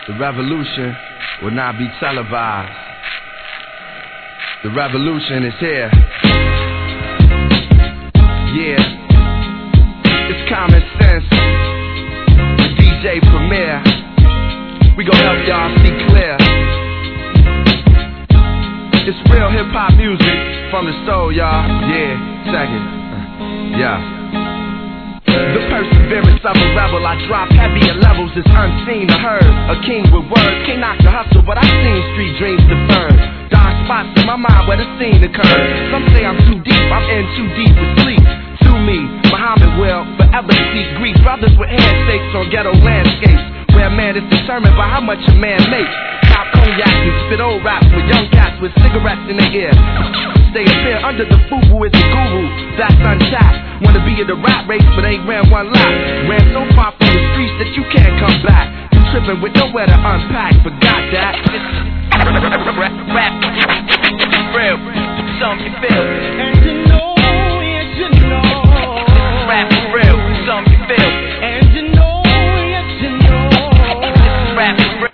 The revolution will not be televised. The revolution is here. Yeah, it's common sense. The DJ Premier, we gon' help y'all see clear. It's real hip-hop music from the soul, y'all. Yeah, check it. Yeah. The perseverance of a rebel, I drop heavier levels, it's unseen or heard. A king with words, can't knock the hustle, but I've seen street dreams deferred. Dark spots in my mind where the scene occurred. Some say I'm too deep, I'm in too deep to sleep. To me, Muhammad will forever seek Greek brothers with handshakes on ghetto landscapes, where a man is determined by how much a man makes. Pop cognac and spit old raps with young cats with cigarettes in their ear. Stay up here under the FUBU is the guru, that's untapped. Wanna be in the rap race but ain't ran one lap. Ran so far from the streets that you can't come back. You tripping with nowhere to unpack, forgot that. Rap, real, something you feel.